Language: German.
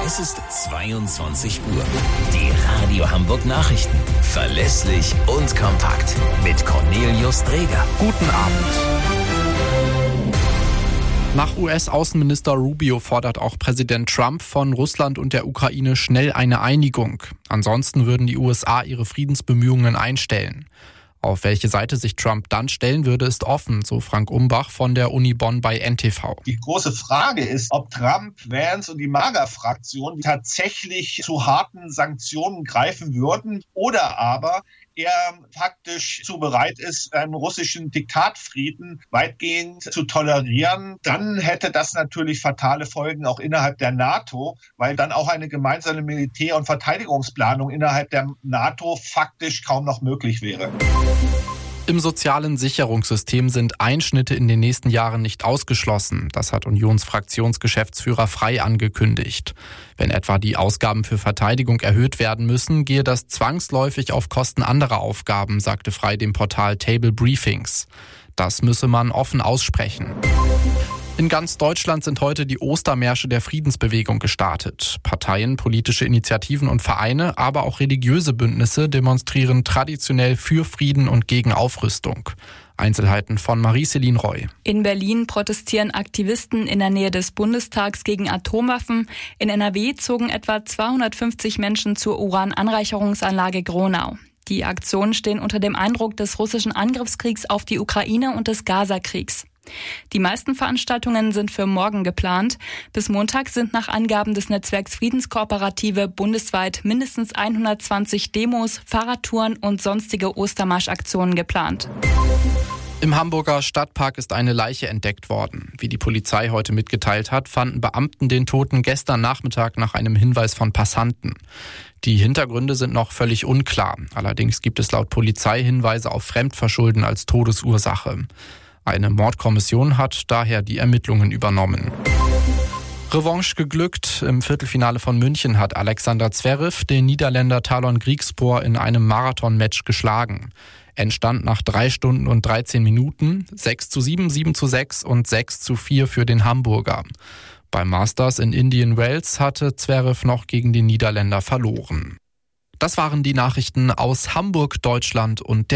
Es ist 22 Uhr. Die Radio Hamburg Nachrichten. Verlässlich und kompakt. Mit Cornelius Dreger. Guten Abend. Nach US-Außenminister Rubio fordert auch Präsident Trump von Russland und der Ukraine schnell eine Einigung. Ansonsten würden die USA ihre Friedensbemühungen einstellen. Auf welche Seite sich Trump dann stellen würde, ist offen, so Frank Umbach von der Uni Bonn bei NTV. Die große Frage ist, ob Trump, Vance und die MAGA-Fraktion tatsächlich zu harten Sanktionen greifen würden oder aber er faktisch so bereit ist, einen russischen Diktatfrieden weitgehend zu tolerieren. Dann hätte das natürlich fatale Folgen auch innerhalb der NATO, weil dann auch eine gemeinsame Militär- und Verteidigungsplanung innerhalb der NATO faktisch kaum noch möglich wäre. Im sozialen Sicherungssystem sind Einschnitte in den nächsten Jahren nicht ausgeschlossen. Das hat Unionsfraktionsgeschäftsführer Frey angekündigt. Wenn etwa die Ausgaben für Verteidigung erhöht werden müssen, gehe das zwangsläufig auf Kosten anderer Aufgaben, sagte Frey dem Portal Table Briefings. Das müsse man offen aussprechen. In ganz Deutschland sind heute die Ostermärsche der Friedensbewegung gestartet. Parteien, politische Initiativen und Vereine, aber auch religiöse Bündnisse demonstrieren traditionell für Frieden und gegen Aufrüstung. Einzelheiten von Marie-Céline Roy. In Berlin protestieren Aktivisten in der Nähe des Bundestags gegen Atomwaffen. In NRW zogen etwa 250 Menschen zur Urananreicherungsanlage Gronau. Die Aktionen stehen unter dem Eindruck des russischen Angriffskriegs auf die Ukraine und des Gazakriegs. Die meisten Veranstaltungen sind für morgen geplant. Bis Montag sind nach Angaben des Netzwerks Friedenskooperative bundesweit mindestens 120 Demos, Fahrradtouren und sonstige Ostermarschaktionen geplant. Im Hamburger Stadtpark ist eine Leiche entdeckt worden. Wie die Polizei heute mitgeteilt hat, fanden Beamten den Toten gestern Nachmittag nach einem Hinweis von Passanten. Die Hintergründe sind noch völlig unklar. Allerdings gibt es laut Polizei Hinweise auf Fremdverschulden als Todesursache. Eine Mordkommission hat daher die Ermittlungen übernommen. Revanche geglückt. Im Viertelfinale von München hat Alexander Zverev den Niederländer Talon Griekspoor in einem Marathon-Match geschlagen. Endstand nach 3 Stunden und 13 Minuten, 6:7, 7:6 und 6:4 für den Hamburger. Beim Masters in Indian Wells hatte Zverev noch gegen den Niederländer verloren. Das waren die Nachrichten aus Hamburg, Deutschland und der